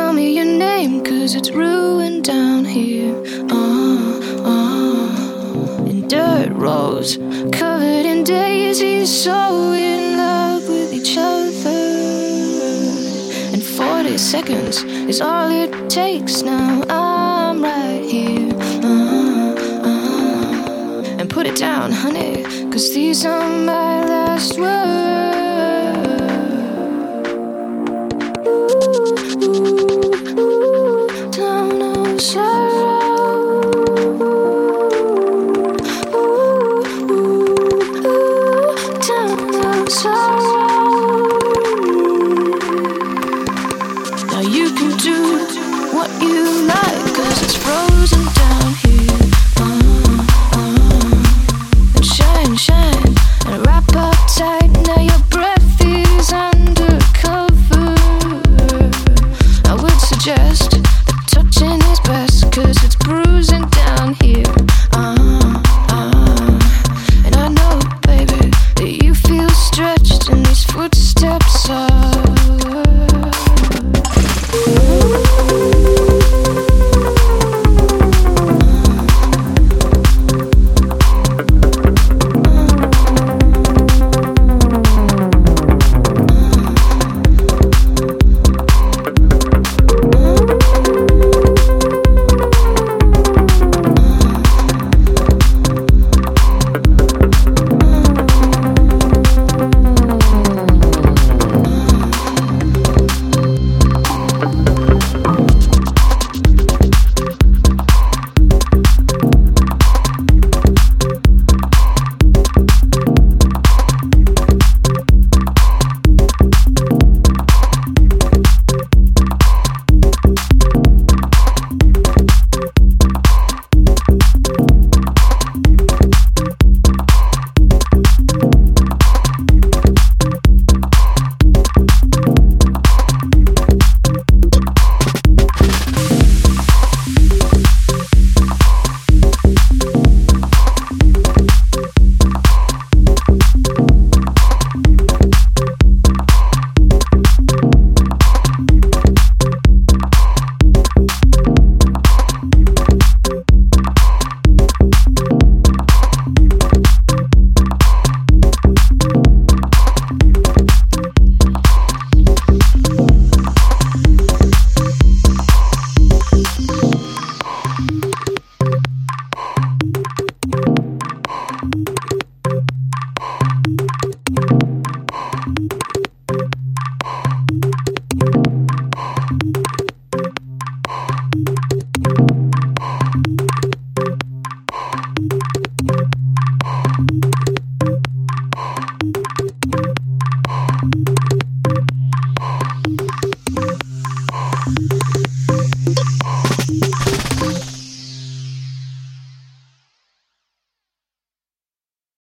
tell me your name, 'cause it's ruined down here. In dirt roads, covered in daisies, so in love with each other. And 40 seconds is all it takes now. I'm right here. And put it down, honey, 'cause these are my last words. Town of sorrow. Town of sorrow. Now you can do what you like, 'cause it's frozen down here. And shine, shine, and wrap up tight. Now your breath is undercover. I would suggest